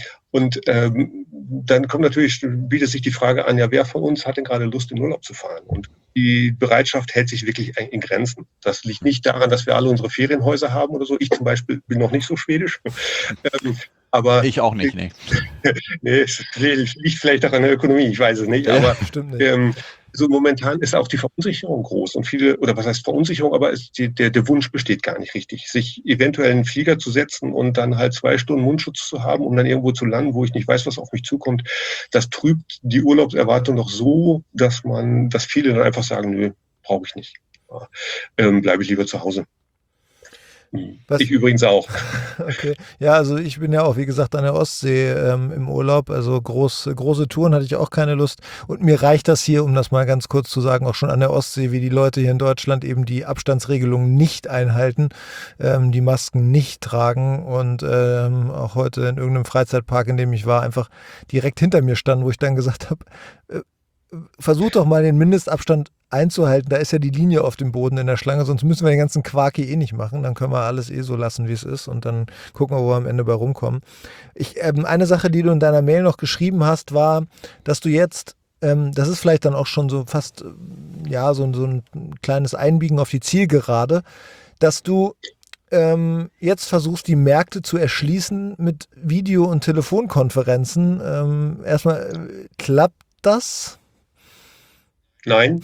kommt natürlich, bietet sich die Frage an, ja, wer von uns hat denn gerade Lust, in Urlaub zu fahren? Und die Bereitschaft hält sich wirklich in Grenzen. Das liegt nicht daran, dass wir alle unsere Ferienhäuser haben oder so. Ich zum Beispiel bin noch nicht so schwedisch. Aber ich auch nicht, nee. Nee, es liegt vielleicht auch an der Ökonomie, ich weiß es nicht. Ja, aber stimmt nicht. so momentan ist auch die Verunsicherung groß und viele, oder was heißt Verunsicherung, aber der Wunsch besteht gar nicht richtig, sich eventuell in einen Flieger zu setzen und dann halt 2 Stunden Mundschutz zu haben, um dann irgendwo zu landen, wo ich nicht weiß, was auf mich zukommt. Das trübt die Urlaubserwartung doch so, dass viele dann einfach sagen, nö, brauche ich nicht. Bleibe ich lieber zu Hause. Ich übrigens auch. Okay. Ja, also ich bin ja auch, wie gesagt, an der Ostsee im Urlaub. Also große Touren hatte ich auch keine Lust. Und mir reicht das hier, um das mal ganz kurz zu sagen, auch schon an der Ostsee, wie die Leute hier in Deutschland eben die Abstandsregelungen nicht einhalten, die Masken nicht tragen und auch heute in irgendeinem Freizeitpark, in dem ich war, einfach direkt hinter mir standen, wo ich dann gesagt habe, versucht doch mal den Mindestabstand einzuhalten. Da ist ja die Linie auf dem Boden in der Schlange, sonst müssen wir den ganzen Quark hier nicht machen. Dann können wir alles so lassen, wie es ist und dann gucken wir, wo wir am Ende bei rumkommen. Eine Sache, die du in deiner Mail noch geschrieben hast, war, dass du jetzt, das ist vielleicht dann auch schon so fast, ja, so ein kleines Einbiegen auf die Zielgerade, dass du jetzt versuchst, die Märkte zu erschließen mit Video- und Telefonkonferenzen. Erstmal, klappt das? Nein.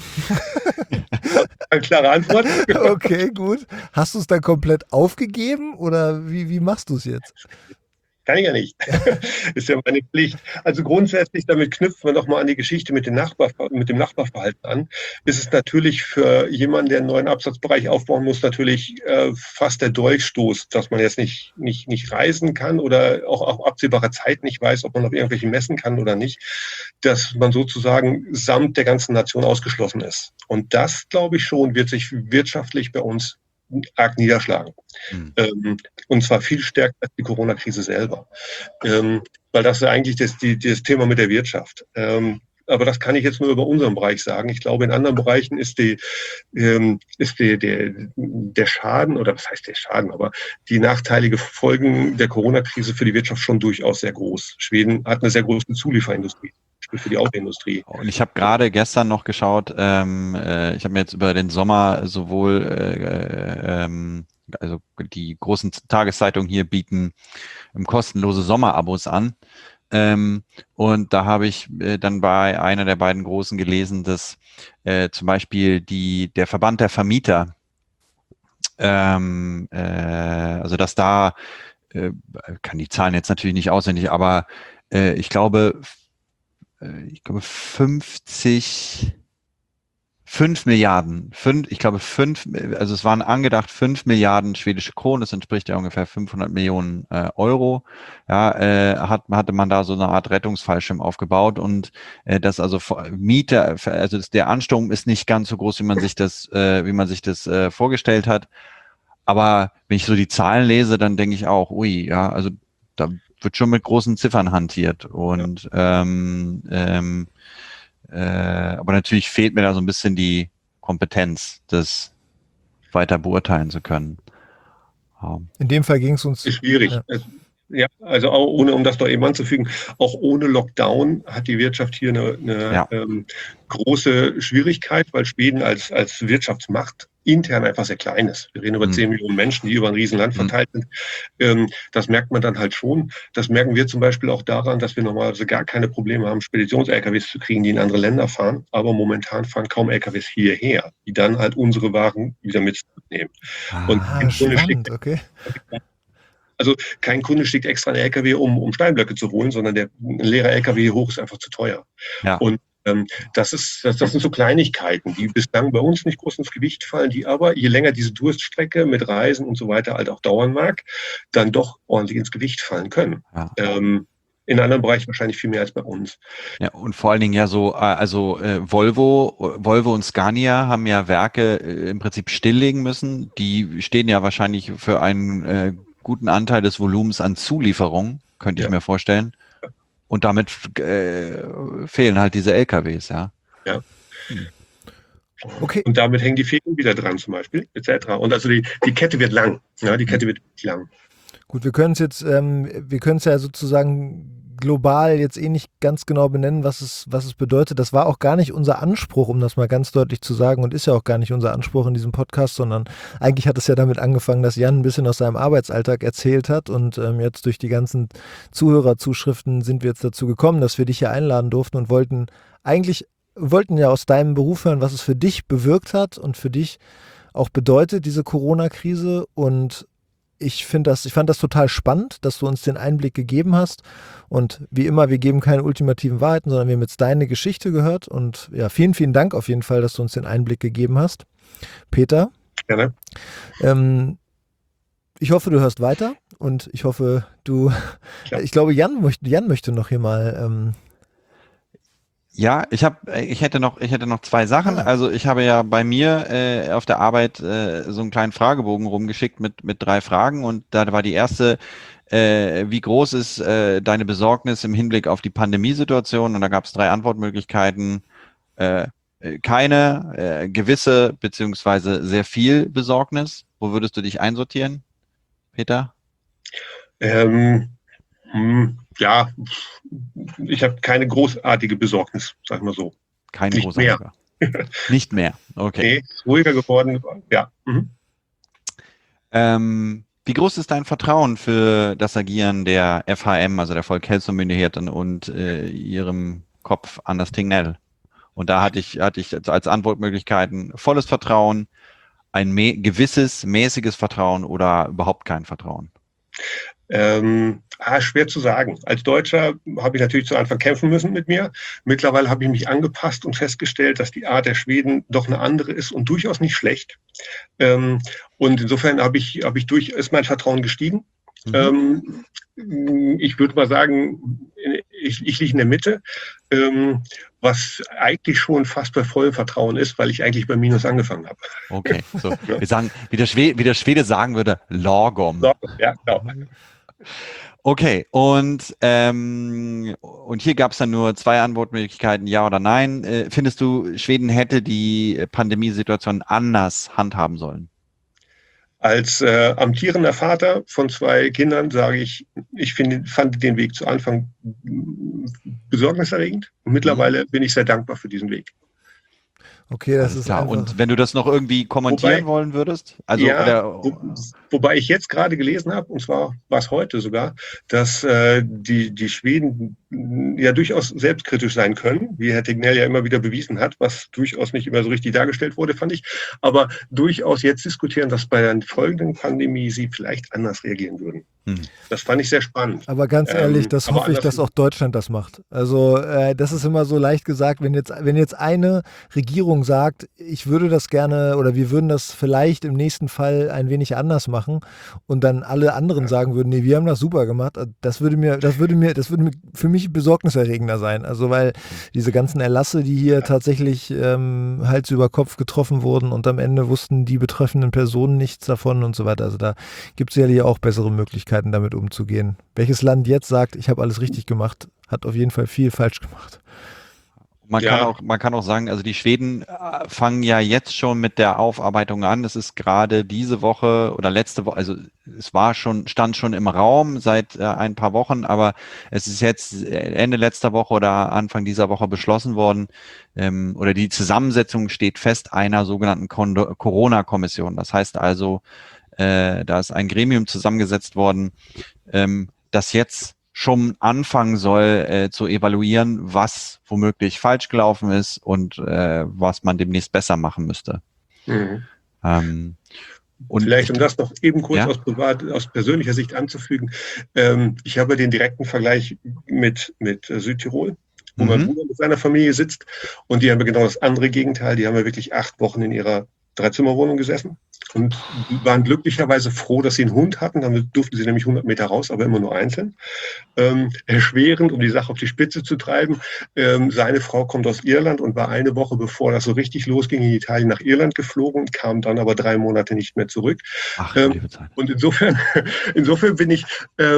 Eine klare Antwort. Okay, gut. Hast du es dann komplett aufgegeben oder wie machst du es jetzt? Kann ich ja nicht. Ist ja meine Pflicht. Also grundsätzlich, damit knüpft man doch mal an die Geschichte mit dem Nachbarverhalten an. Ist es natürlich für jemanden, der einen neuen Absatzbereich aufbauen muss, natürlich fast der Dolchstoß, dass man jetzt nicht reisen kann oder auch auf absehbare Zeit nicht weiß, ob man auf irgendwelche Messen kann oder nicht, dass man sozusagen samt der ganzen Nation ausgeschlossen ist. Und das, glaube ich schon, wird sich wirtschaftlich bei uns arg niederschlagen. Und zwar viel stärker als die Corona-Krise selber. Weil das ist ja eigentlich das Thema mit der Wirtschaft. Aber das kann ich jetzt nur über unseren Bereich sagen. Ich glaube, in anderen Bereichen ist der Schaden, oder was heißt der Schaden, aber die nachteilige Folgen der Corona-Krise für die Wirtschaft schon durchaus sehr groß. Schweden hat eine sehr große Zulieferindustrie. Für die Autoindustrie. Und ich habe gerade gestern noch geschaut, ich habe mir jetzt über den Sommer sowohl, also die großen Tageszeitungen hier bieten kostenlose Sommerabos an. Und da habe ich dann bei einer der beiden Großen gelesen, dass zum Beispiel der Verband der Vermieter, also dass da, kann die Zahlen jetzt natürlich nicht auswendig, aber ich glaube 5 Milliarden, also es waren angedacht 5 Milliarden schwedische Kronen, das entspricht ja ungefähr 500 Millionen Euro, ja, hatte man da so eine Art Rettungsfallschirm aufgebaut und das also Mieter, also der Ansturm ist nicht ganz so groß, wie man sich das vorgestellt hat, aber wenn ich so die Zahlen lese, dann denke ich auch, ui, ja, also da wird schon mit großen Ziffern hantiert und aber natürlich fehlt mir da so ein bisschen die Kompetenz, das weiter beurteilen zu können. In dem Fall ging es uns. Ist schwierig. Ja. Ja, also auch ohne, um das noch eben anzufügen, auch ohne Lockdown hat die Wirtschaft hier eine große Schwierigkeit, weil Schweden als Wirtschaftsmacht intern einfach sehr klein ist. Wir reden über 10 Millionen Menschen, die über ein Riesenland verteilt sind. Das merkt man dann halt schon. Das merken wir zum Beispiel auch daran, dass wir normalerweise gar keine Probleme haben, Speditions-LKWs zu kriegen, die in andere Länder fahren. Aber momentan fahren kaum LKWs hierher, die dann halt unsere Waren wieder mitnehmen. Spannend, okay. Also kein Kunde schickt extra einen LKW, um Steinblöcke zu holen, sondern ein leerer LKW hier hoch ist einfach zu teuer. Ja. Und das sind so Kleinigkeiten, die bislang bei uns nicht groß ins Gewicht fallen, die aber, je länger diese Durststrecke mit Reisen und so weiter halt auch dauern mag, dann doch ordentlich ins Gewicht fallen können. Ja. In anderen Bereichen wahrscheinlich viel mehr als bei uns. Ja, und vor allen Dingen ja so, Volvo und Scania haben ja Werke im Prinzip stilllegen müssen. Die stehen ja wahrscheinlich für einen guten Anteil des Volumens an Zulieferungen, könnte ich mir vorstellen. Und damit fehlen halt diese LKWs, ja. Ja. Okay. Und damit hängen die Fäden wieder dran zum Beispiel, etc. Und also die Kette wird lang. Ja, die Kette wird lang. Gut, wir können es ja sozusagen global jetzt nicht ganz genau benennen, was es bedeutet. Das war auch gar nicht unser Anspruch, um das mal ganz deutlich zu sagen, und ist ja auch gar nicht unser Anspruch in diesem Podcast, sondern eigentlich hat es ja damit angefangen, dass Jan ein bisschen aus seinem Arbeitsalltag erzählt hat und jetzt durch die ganzen Zuhörerzuschriften sind wir jetzt dazu gekommen, dass wir dich hier einladen durften und wollten ja aus deinem Beruf hören, was es für dich bewirkt hat und für dich auch bedeutet, diese Corona-Krise. Und ich fand das total spannend, dass du uns den Einblick gegeben hast. Und wie immer, wir geben keine ultimativen Wahrheiten, sondern wir haben jetzt deine Geschichte gehört. Und ja, vielen, vielen Dank auf jeden Fall, dass du uns den Einblick gegeben hast. Peter, Gerne. Ich hoffe, du hörst weiter und ich hoffe, ich glaube, Jan möchte noch hier mal. Ja, ich hätte noch 2 Sachen. Also ich habe ja bei mir auf der Arbeit so einen kleinen Fragebogen rumgeschickt mit 3 Fragen und da war die erste, wie groß ist deine Besorgnis im Hinblick auf die Pandemiesituation? Und da gab es 3 Antwortmöglichkeiten. Keine, gewisse beziehungsweise sehr viel Besorgnis. Wo würdest du dich einsortieren, Peter? Ja, ich habe keine großartige Besorgnis, sagen wir so. Keine großartige. Nicht mehr, okay. Nee, ruhiger geworden, ja. Wie groß ist dein Vertrauen für das Agieren der FHM, also der Folkhälsomyndigheten und ihrem Kopf Anders Tegnell? Und da hatte ich als Antwortmöglichkeiten volles Vertrauen, ein gewisses, mäßiges Vertrauen oder überhaupt kein Vertrauen. Schwer zu sagen. Als Deutscher habe ich natürlich zu Anfang kämpfen müssen mit mir. Mittlerweile habe ich mich angepasst und festgestellt, dass die Art der Schweden doch eine andere ist und durchaus nicht schlecht. Und insofern ist mein Vertrauen gestiegen. Ich würde mal sagen, ich liege in der Mitte, was eigentlich schon fast bei vollem Vertrauen ist, weil ich eigentlich bei Minus angefangen habe. Okay, so. Wir sagen, wie der Schwede sagen würde, lagom. Ja, genau. Okay, und hier gab es dann nur 2 Antwortmöglichkeiten, ja oder nein. Findest du, Schweden hätte die Pandemiesituation anders handhaben sollen? Als amtierender Vater von 2 Kindern sage ich, fand den Weg zu Anfang besorgniserregend und mittlerweile bin ich sehr dankbar für diesen Weg. Okay, das Alles ist klar. einfach. Und wenn du das noch irgendwie kommentieren Wobei- wollen würdest? Also, Ja, oder, wobei ich jetzt gerade gelesen habe, und zwar war es heute sogar, dass die Schweden ja durchaus selbstkritisch sein können, wie Herr Tegnell ja immer wieder bewiesen hat, was durchaus nicht immer so richtig dargestellt wurde, fand ich, aber durchaus jetzt diskutieren, dass bei der folgenden Pandemie sie vielleicht anders reagieren würden. Das fand ich sehr spannend. Aber ganz ehrlich, das aber hoffe ich, dass andersrum- auch Deutschland das macht. Also das ist immer so leicht gesagt, wenn jetzt eine Regierung sagt, ich würde das gerne oder wir würden das vielleicht im nächsten Fall ein wenig anders machen und dann alle anderen sagen würden, nee, wir haben das super gemacht, das würde für mich besorgniserregender sein. Also weil diese ganzen Erlasse, die hier tatsächlich Hals über Kopf getroffen wurden und am Ende wussten die betreffenden Personen nichts davon und so weiter. Also da gibt es sicherlich auch bessere Möglichkeiten, damit umzugehen. Welches Land jetzt sagt, ich habe alles richtig gemacht, hat auf jeden Fall viel falsch gemacht. man kann auch sagen, also die Schweden fangen ja jetzt schon mit der Aufarbeitung an. Es ist gerade diese Woche oder letzte Woche, also stand schon im Raum seit ein paar Wochen, aber es ist jetzt Ende letzter Woche oder Anfang dieser Woche beschlossen worden, oder die Zusammensetzung steht fest einer sogenannten Corona-Kommission. Das heißt also, da ist ein Gremium zusammengesetzt worden, das jetzt schon anfangen soll zu evaluieren, was womöglich falsch gelaufen ist und was man demnächst besser machen müsste. Und vielleicht, um das noch eben kurz Ja? aus persönlicher Sicht anzufügen, ich habe den direkten Vergleich mit Südtirol, wo mein Bruder mit seiner Familie sitzt, und die haben genau das andere Gegenteil. Die haben ja wirklich 8 Wochen in ihrer 3-Zimmer-Wohnung gesessen und waren glücklicherweise froh, dass sie einen Hund hatten. Damit durften sie nämlich 100 Meter raus, aber immer nur einzeln. Erschwerend, um die Sache auf die Spitze zu treiben, seine Frau kommt aus Irland und war eine Woche, bevor das so richtig losging, in Italien nach Irland geflogen, kam dann aber 3 Monate nicht mehr zurück. Ach, liebe Zeit. Und insofern bin ich,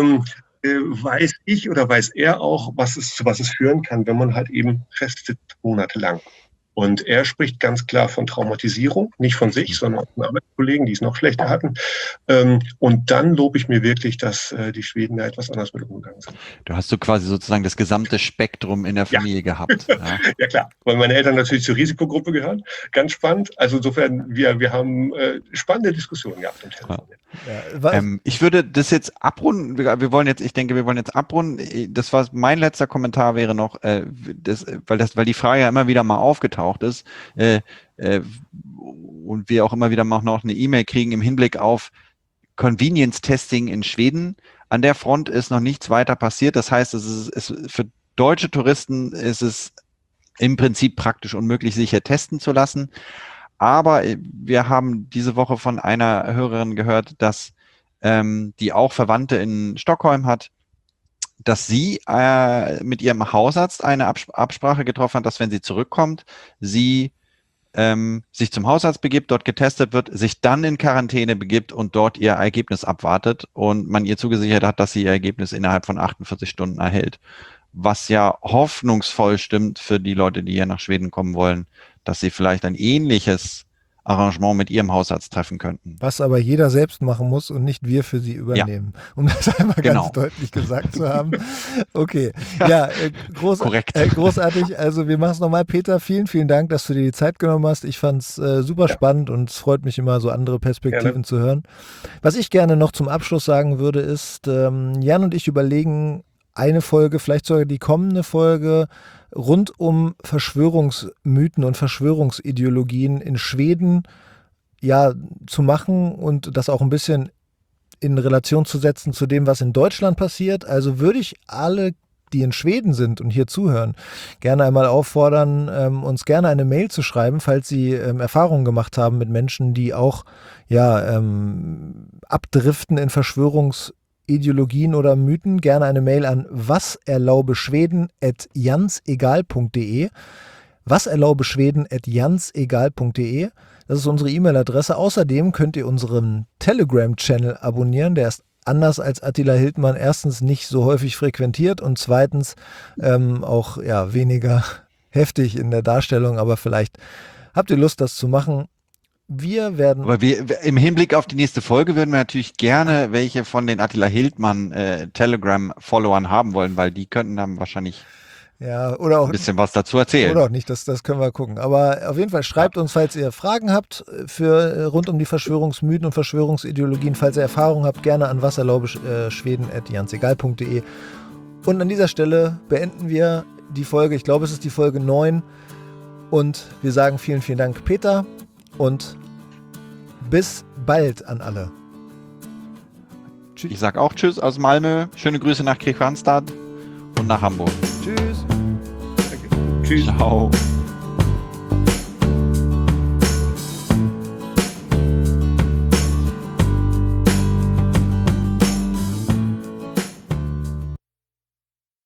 weiß ich oder weiß er auch, zu was es führen kann, wenn man halt eben festsitzt monatelang. Und er spricht ganz klar von Traumatisierung, nicht von sich, sondern von Arbeitskollegen, die es noch schlechter hatten. Und dann lobe ich mir wirklich, dass die Schweden da etwas anders mit umgegangen sind. Du hast so quasi sozusagen das gesamte Spektrum in der Familie gehabt. Ja? Ja klar, weil meine Eltern natürlich zur Risikogruppe gehören. Ganz spannend. Also insofern, wir haben spannende Diskussionen gehabt am Telefon. Ja, ich würde das jetzt abrunden. Wir wollen jetzt abrunden. Das war mein letzter Kommentar wäre noch, weil die Frage ja immer wieder mal aufgetaucht ist und wir auch immer wieder mal noch eine E-Mail kriegen im Hinblick auf Convenience Testing in Schweden. An der Front ist noch nichts weiter passiert. Das heißt, für deutsche Touristen ist es im Prinzip praktisch unmöglich, sicher testen zu lassen. Aber wir haben diese Woche von einer Hörerin gehört, dass die auch Verwandte in Stockholm hat, dass sie mit ihrem Hausarzt eine Absprache getroffen hat, dass wenn sie zurückkommt, sie sich zum Hausarzt begibt, dort getestet wird, sich dann in Quarantäne begibt und dort ihr Ergebnis abwartet und man ihr zugesichert hat, dass sie ihr Ergebnis innerhalb von 48 Stunden erhält. Was ja hoffnungsvoll stimmt für die Leute, die hier nach Schweden kommen wollen, dass sie vielleicht ein ähnliches Arrangement mit ihrem Hausarzt treffen könnten. Was aber jeder selbst machen muss und nicht wir für sie übernehmen. Ja. Um das einmal ganz deutlich gesagt zu haben. Okay, ja, großartig. Also wir machen es nochmal. Peter, vielen Dank, dass du dir die Zeit genommen hast. Ich fand es super spannend und es freut mich immer, so andere Perspektiven zu hören. Was ich gerne noch zum Abschluss sagen würde, ist, Jan und ich überlegen eine Folge, vielleicht sogar die kommende Folge, rund um Verschwörungsmythen und Verschwörungsideologien in Schweden zu machen und das auch ein bisschen in Relation zu setzen zu dem, was in Deutschland passiert. Also würde ich alle, die in Schweden sind und hier zuhören, gerne einmal auffordern, uns gerne eine Mail zu schreiben, falls sie Erfahrungen gemacht haben mit Menschen, die auch abdriften in Verschwörungsideologien oder Mythen, gerne eine Mail an waserlaubeschweden@jansegal.de. waserlaubeschweden@jansegal.de. Das ist unsere E-Mail-Adresse. Außerdem könnt ihr unseren Telegram-Channel abonnieren. Der ist anders als Attila Hildmann erstens nicht so häufig frequentiert und zweitens auch weniger heftig in der Darstellung. Aber vielleicht habt ihr Lust, das zu machen. Aber im Hinblick auf die nächste Folge würden wir natürlich gerne welche von den Attila Hildmann Telegram-Followern haben wollen, weil die könnten dann wahrscheinlich Ja, oder auch ein bisschen was dazu erzählen. Oder auch nicht, das können wir gucken. Aber auf jeden Fall schreibt uns, falls ihr Fragen habt rund um die Verschwörungsmythen und Verschwörungsideologien, falls ihr Erfahrungen habt, gerne an wasserlaubeschweden@jansegal.de. Und an dieser Stelle beenden wir die Folge. Ich glaube, es ist die Folge 9. Und wir sagen vielen, vielen Dank, Peter. Und bis bald an alle. Tschüss. Ich sag auch Tschüss aus Malmö. Schöne Grüße nach Kristianstad und nach Hamburg. Tschüss. Tschüss. Ciao.